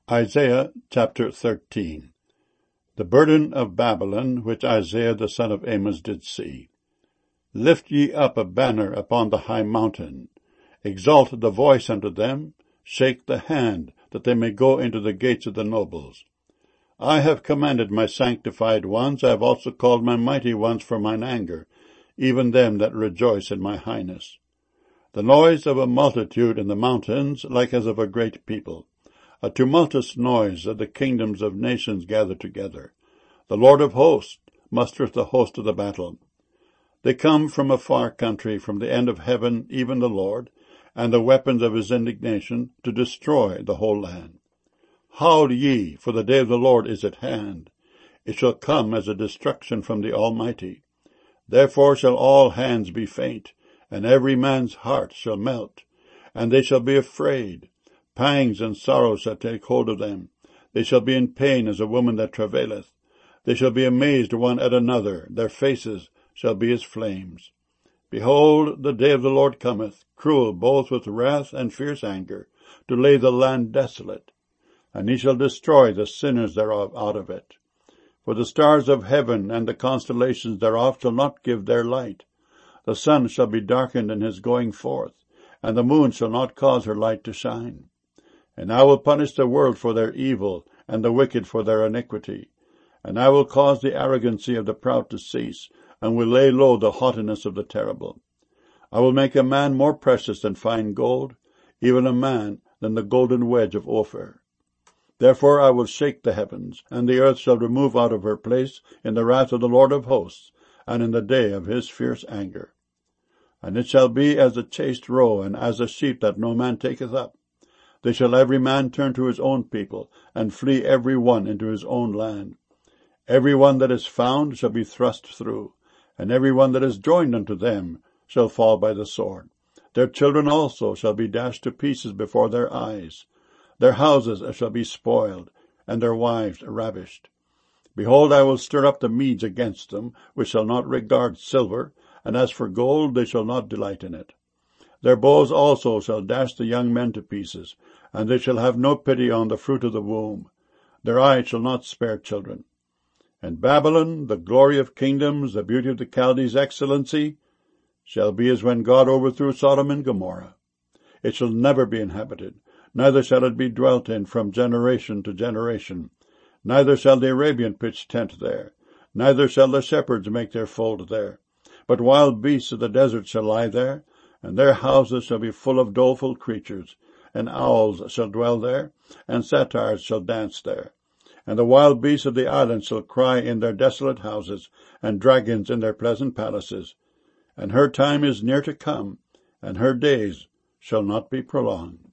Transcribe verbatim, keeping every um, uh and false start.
Isaiah chapter thirteen. The burden of Babylon, which Isaiah the son of Amos did see. Lift ye up a banner upon the high mountain. Exalt the voice unto them. Shake the hand, that they may go into the gates of the nobles. I have commanded my sanctified ones, I have also called my mighty ones for mine anger, even them that rejoice in my highness. The noise of a multitude in the mountains, like as of a great people. A tumultuous noise of the kingdoms of nations gathered together. The Lord of hosts mustereth the host of the battle. They come from a far country, from the end of heaven, even the Lord, and the weapons of his indignation, to destroy the whole land. Howl ye, for the day of the Lord is at hand. It shall come as a destruction from the Almighty. Therefore shall all hands be faint, and every man's heart shall melt, and they shall be afraid. Pangs and sorrows shall take hold of them. They shall be in pain as a woman that travaileth. They shall be amazed one at another. Their faces shall be as flames. Behold, the day of the Lord cometh, cruel both with wrath and fierce anger, to lay the land desolate. And he shall destroy the sinners thereof out of it. For the stars of heaven and the constellations thereof shall not give their light. The sun shall be darkened in his going forth, and the moon shall not cause her light to shine. And I will punish the world for their evil, and the wicked for their iniquity. And I will cause the arrogancy of the proud to cease, and will lay low the haughtiness of the terrible. I will make a man more precious than fine gold, even a man than the golden wedge of Ophir. Therefore I will shake the heavens, and the earth shall remove out of her place in the wrath of the Lord of hosts, and in the day of his fierce anger. And it shall be as a chased roe, and as a sheep that no man taketh up. They shall every man turn to his own people, and flee every one into his own land. Every one that is found shall be thrust through, and every one that is joined unto them shall fall by the sword. Their children also shall be dashed to pieces before their eyes. Their houses shall be spoiled, and their wives ravished. Behold, I will stir up the Medes against them, which shall not regard silver, and as for gold, they shall not delight in it. Their bows also shall dash the young men to pieces, and they shall have no pity on the fruit of the womb. Their eyes shall not spare children. And Babylon, the glory of kingdoms, the beauty of the Chaldees' excellency, shall be as when God overthrew Sodom and Gomorrah. It shall never be inhabited, neither shall it be dwelt in from generation to generation. Neither shall the Arabian pitch tent there, neither shall the shepherds make their fold there. But wild beasts of the desert shall lie there, and their houses shall be full of doleful creatures, and owls shall dwell there, and satyrs shall dance there. And the wild beasts of the islands shall cry in their desolate houses, and dragons in their pleasant palaces. And her time is near to come, and her days shall not be prolonged.